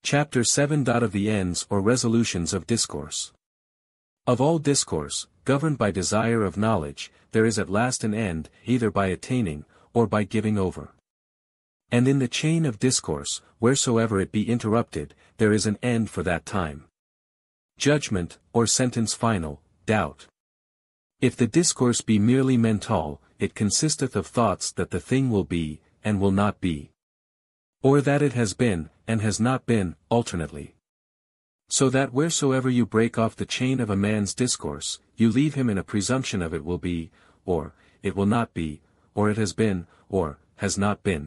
Chapter 7. Of the ends or resolutions of discourse. Of all discourse, governed by desire of knowledge, there is at last an end, either by attaining, or by giving over. And in the chain of discourse, wheresoever it be interrupted, there is an end for that time. Judgment, or sentence final, doubt. If the discourse be merely mental, it consisteth of thoughts that the thing will be, and will not be. Or that it has been, and has not been, alternately. So that wheresoever you break off the chain of a man's discourse, you leave him in a presumption of it will be, or, it will not be, or it has been, or, has not been.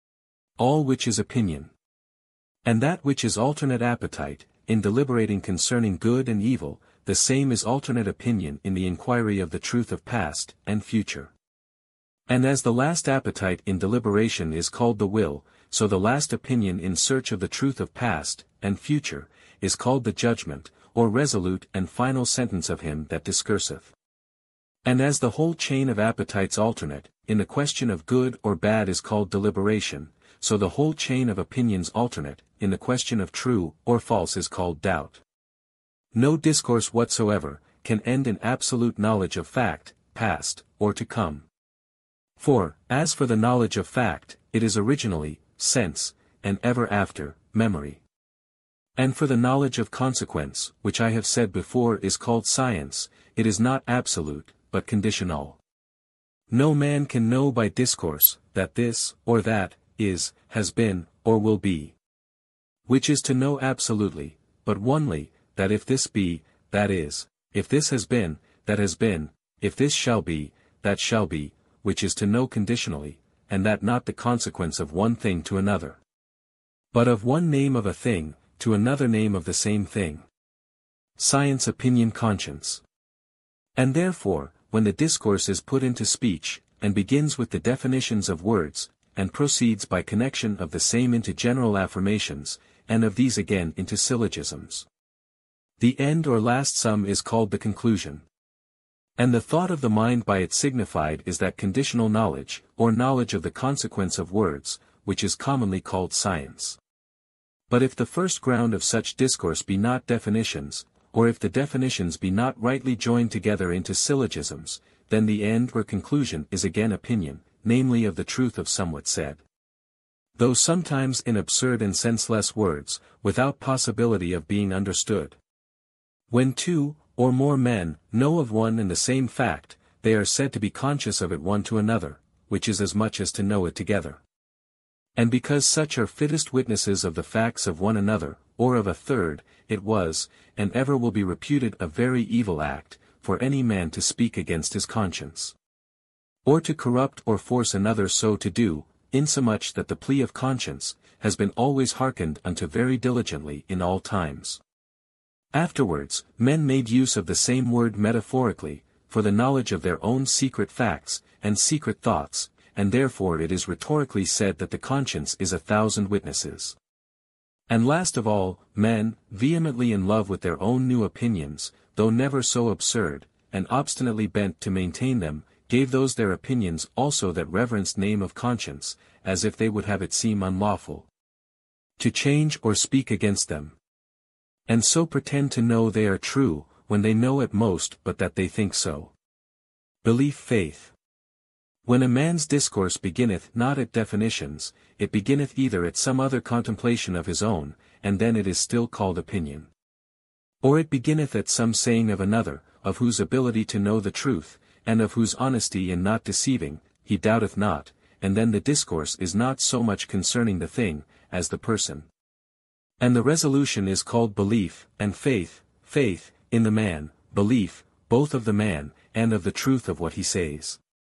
All which is opinion. And that which is alternate appetite, in deliberating concerning good and evil, the same is alternate opinion in the inquiry of the truth of past and future. And as the last appetite in deliberation is called the will, so the last opinion in search of the truth of past and future is called the judgment, or resolute and final sentence of him that discourseth. And as the whole chain of appetites alternate, in the question of good or bad is called deliberation, so the whole chain of opinions alternate, in the question of true or false is called doubt. No discourse whatsoever can end in absolute knowledge of fact, past, or to come. For, as for the knowledge of fact, it is originally, sense, and ever after, memory. And for the knowledge of consequence, which I have said before is called science, it is not absolute, but conditional. No man can know by discourse, that this, or that, is, has been, or will be. Which is to know absolutely, but onely, that if this be, that is, if this has been, that has been, if this shall be, that shall be, which is to know conditionally, and that not the consequence of one thing to another, but of one name of a thing, to another name of the same thing. Science, opinion, conscience. And therefore, when the discourse is put into speech, and begins with the definitions of words, and proceeds by connection of the same into general affirmations, and of these again into syllogisms, the end or last sum is called the conclusion. And the thought of the mind by it signified is that conditional knowledge, or knowledge of the consequence of words, which is commonly called science. But if the first ground of such discourse be not definitions, or if the definitions be not rightly joined together into syllogisms, then the end or conclusion is again opinion, namely of the truth of somewhat said. Though sometimes in absurd and senseless words, without possibility of being understood. When two, or more men, know of one and the same fact, they are said to be conscious of it one to another, which is as much as to know it together. And because such are fittest witnesses of the facts of one another, or of a third, it was, and ever will be reputed a very evil act, for any man to speak against his conscience. Or to corrupt or force another so to do, insomuch that the plea of conscience, has been always hearkened unto very diligently in all times. Afterwards, men made use of the same word metaphorically, for the knowledge of their own secret facts, and secret thoughts, and therefore it is rhetorically said that the conscience is 1,000 witnesses. And last of all, men, vehemently in love with their own new opinions, though never so absurd, and obstinately bent to maintain them, gave those their opinions also that reverenced name of conscience, as if they would have it seem unlawful to change or speak against them. And so pretend to know they are true, when they know at most but that they think so. Belief, faith. When a man's discourse beginneth not at definitions, it beginneth either at some other contemplation of his own, and then it is still called opinion. Or it beginneth at some saying of another, of whose ability to know the truth, and of whose honesty in not deceiving, he doubteth not, and then the discourse is not so much concerning the thing, as the person. And the resolution is called belief, and faith, faith, in the man, belief, both of the man, and of the truth of what he says.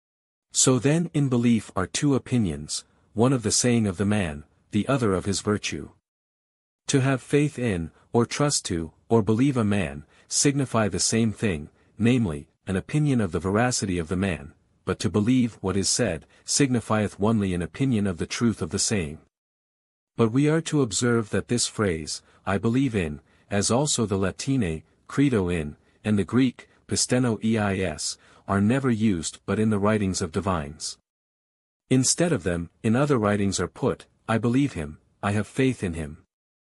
So then in belief are two opinions, one of the saying of the man, the other of his virtue. To have faith in, or trust to, or believe a man, signify the same thing, namely, an opinion of the veracity of the man, but to believe what is said, signifieth only an opinion of the truth of the saying. But we are to observe that this phrase, I believe in, as also the Latine, credo in, and the Greek, pisteno eis, are never used but in the writings of divines. Instead of them, in other writings are put, I believe him, I have faith in him.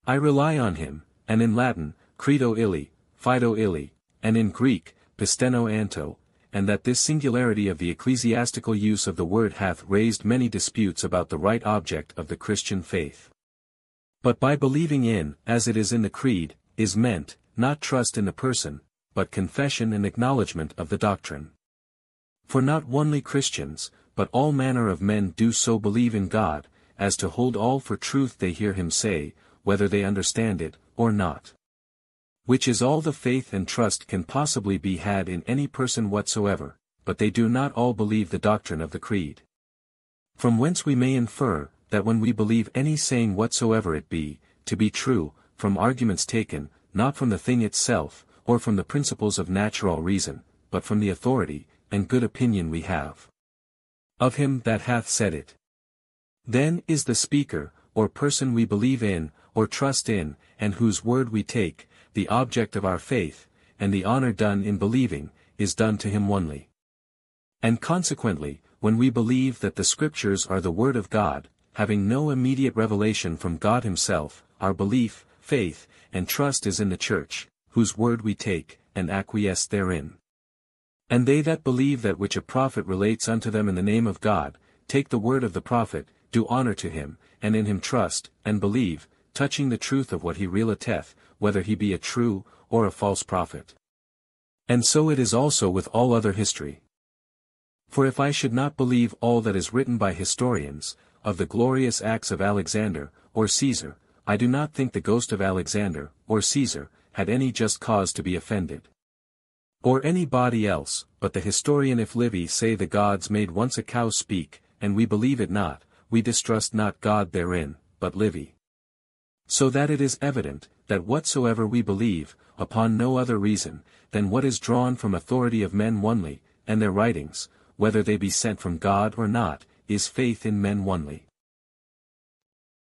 I rely on him, and in Latin, credo illi, fido illi, and in Greek, pisteno anto, and that this singularity of the ecclesiastical use of the word hath raised many disputes about the right object of the Christian faith. But by believing in, as it is in the Creed, is meant, not trust in the person, but confession and acknowledgement of the doctrine. For not only Christians, but all manner of men do so believe in God, as to hold all for truth they hear him say, whether they understand it, or not. Which is all the faith and trust can possibly be had in any person whatsoever, but they do not all believe the doctrine of the Creed. From whence we may infer, that when we believe any saying whatsoever it be, to be true, from arguments taken, not from the thing itself, or from the principles of natural reason, but from the authority, and good opinion we have of him that hath said it. Then is the speaker, or person we believe in, or trust in, and whose word we take, the object of our faith, and the honor done in believing, is done to him only. And consequently, when we believe that the Scriptures are the word of God, having no immediate revelation from God himself, our belief, faith, and trust is in the Church, whose word we take, and acquiesce therein. And they that believe that which a prophet relates unto them in the name of God, take the word of the prophet, do honor to him, and in him trust, and believe, touching the truth of what he relateth, whether he be a true, or a false prophet. And so it is also with all other history. For if I should not believe all that is written by historians, of the glorious acts of Alexander, or Caesar, I do not think the ghost of Alexander, or Caesar, had any just cause to be offended. Or any body else, but the historian. If Livy say the gods made once a cow speak, and we believe it not, we distrust not God therein, but Livy. So that it is evident, that whatsoever we believe, upon no other reason, than what is drawn from authority of men only, and their writings, whether they be sent from God or not, is faith in men only.